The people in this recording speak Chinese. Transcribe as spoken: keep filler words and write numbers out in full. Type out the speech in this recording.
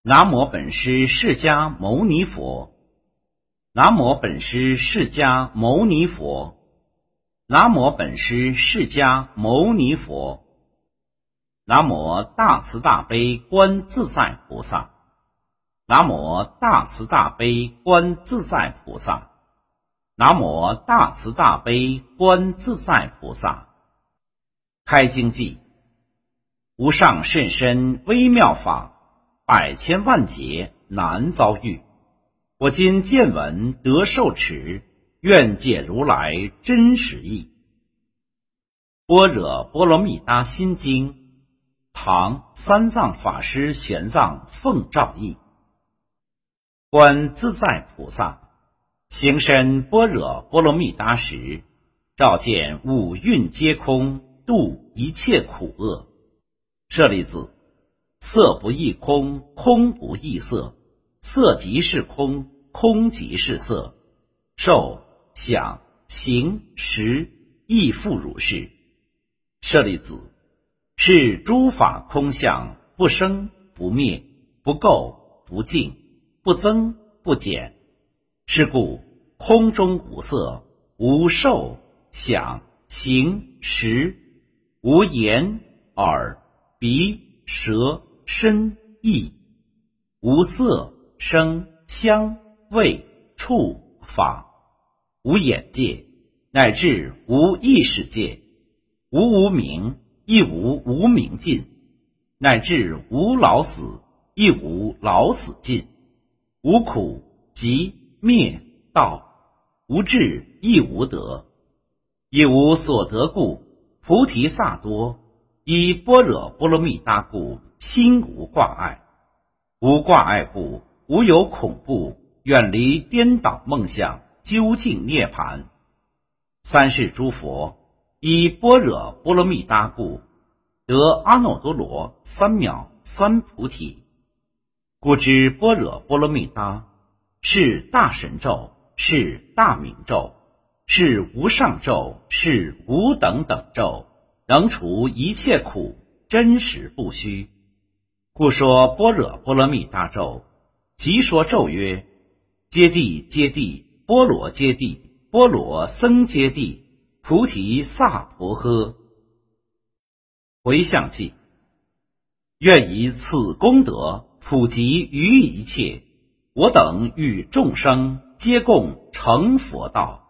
南无本师释迦牟尼佛。南无本师释迦牟尼佛。南无本师释迦牟尼佛。南无大慈大悲观自在菩萨。南无大慈大悲观自在菩萨。南无大慈大悲观自在菩萨。开经偈：无上甚深微妙法，百千万劫难遭遇。我今见闻得受持，愿解如来真实义。般若波罗蜜多心经，唐三藏法师玄奘奉诏译。观自在菩萨行深般若波罗蜜多时，照见五蕴皆空，度一切苦厄。舍利子，色不异空，空不异色，色即是空，空即是色，受想行识亦复如是。舍利子，是诸法空相，不生不灭，不垢不净，不增不减。是故空中无色，无受想行识，无眼耳鼻舌身意，无色声香味触法，无眼界，乃至无意识界，无无明，亦无无明尽，乃至无老死，亦无老死尽，无苦集灭道，无智亦无得，亦无所得故，菩提萨埵依般若波罗蜜多故，心无挂碍。无挂碍故，无有恐怖，远离颠倒梦想，究竟涅槃。三世诸佛依般若波罗蜜多故，得阿耨多罗三藐三菩提。故知般若波罗蜜多是大神咒，是大明咒，是无上咒，是无等等咒，能除一切苦，真实不虚。故说般若波罗蜜多咒，即说咒曰：揭谛揭谛，波罗揭谛，波罗僧揭谛，菩提萨婆诃。回向偈：愿以此功德普及于一切，我等与众生皆共成佛道。